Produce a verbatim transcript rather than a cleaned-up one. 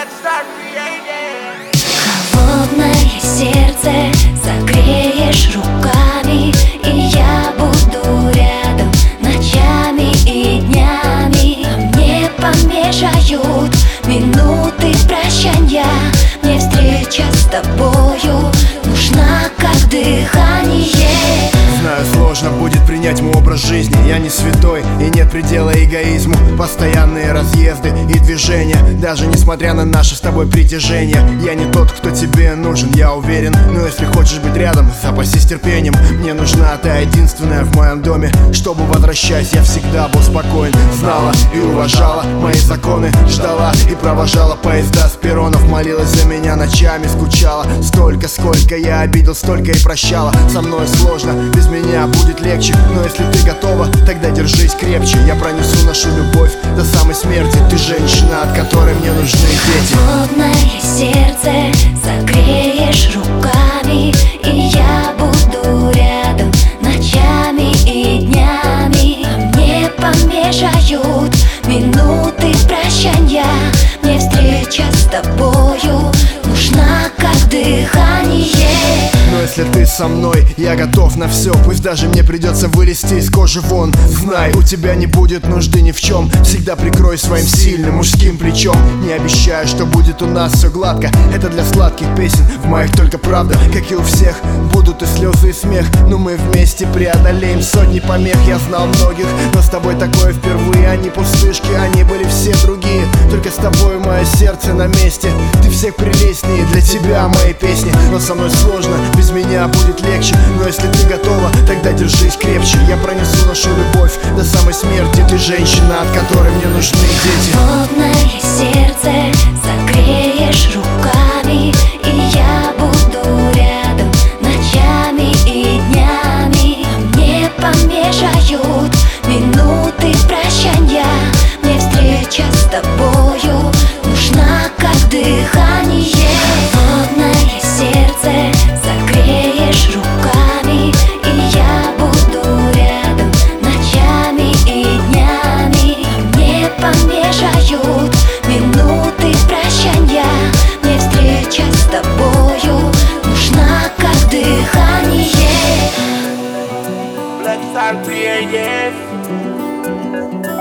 Холодное сердце согреешь руками, и я буду рядом ночами и днями. Мне помешают минуты прощанья, мне встреча с тобою нужна как дыхание. Знаю, сложно будет принять мой образ жизни. Я не святой и нет предела эгоизму. Постоянные разъезды и движения, даже несмотря на наше с тобой притяжение. Я не тот, кто тебе нужен, я уверен. Но если хочешь быть рядом, запасись терпением. Мне нужна та единственная в моем доме, чтобы, возвращаясь, я всегда был спокоен. Знала и уважала мои законы, ждала и провожала поезда с перронов. Молилась за меня ночами, скучала. Столько, сколько я обидел, столько и прощала. Со мной сложно, без меня будет легче. Но если ты готова, тогда держись крепче. Я пронесу нашу любовь до самой смерти. Ты женщина, от которой мне нужны дети. Холодное сердце согреешь руками, и я буду рядом ночами и днями. Мне помешают минуты прощанья, мне встреча с тобою нужна как дыхание. Но если ты со мной, я готов на все. Пусть даже мне придется вылезти из кожи вон. Знай, у тебя не будет нужды ни в чем. Всегда прикрой своим сильным мужским плечом. Не обещаю, что будет у нас все гладко. Это для сладких песен, в моих только правда. Как и у всех, будут и слезы, и смех. Но мы вместе преодолеем сотни помех. Я знал многих, но с тобой такое впервые. Они пустышки, они были все другие. Только с тобой мое сердце на месте. Ты всех прелестнее, для тебя мои песни. Но со мной сложно, без меня будет легче. Но если ты готова, тогда держись крепче. Я пронесу нашу любовь до самой смерти. Ты женщина, от которой мне нужны дети. Холодное сердце согреешь руками, и я буду рядом ночами и днями. Мне помешают минуты прощанья, мне встреча с тобою нужна как дыхание. Холодное сердце согреешь руками, и я буду рядом ночами и днями. Мне помешают минуты прощанья, мне встреча с тобою нужна как дыхание. Let's start creating.